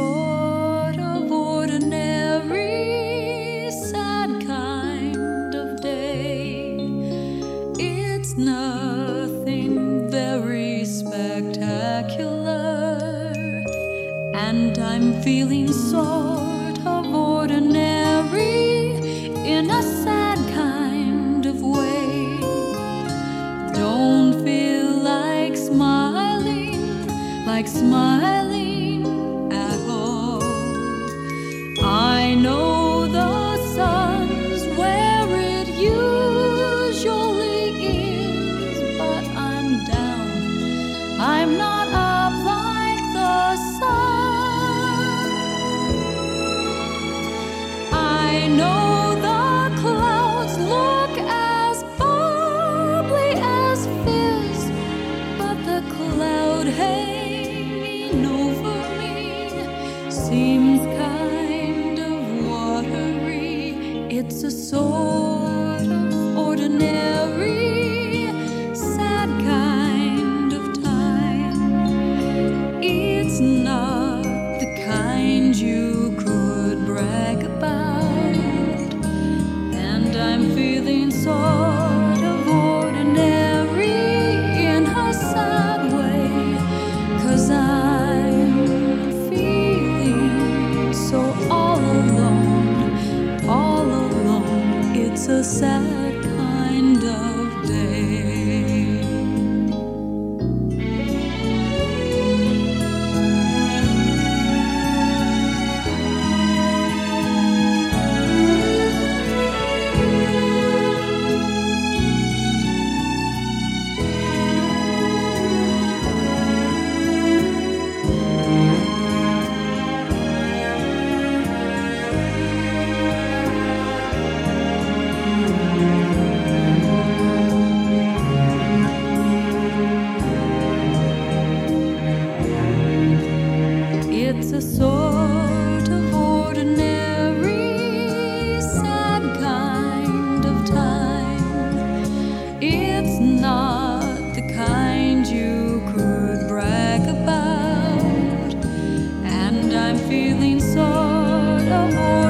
sort of ordinary, sad kind of day. It's nothing very spectacular, and I'm feeling sort of ordinary in a sad kind of way. Don't feel like smiling at all. I know the sun's where it usually is, but I'm down. I'm not up like the sun. I know the clouds look as bubbly as fizz, but the cloud hanging over me seems kind of watery. It's a sort of ordinary, sad kind of time. It's not the kind you could brag about, and I'm feeling sort of ordinary in a sad way, 'cause I'm feeling so all alone, all alone. It's a sad kind of day. It's a sort of ordinary, sad kind of time. It's not the kind you could brag about, and I'm feeling sort of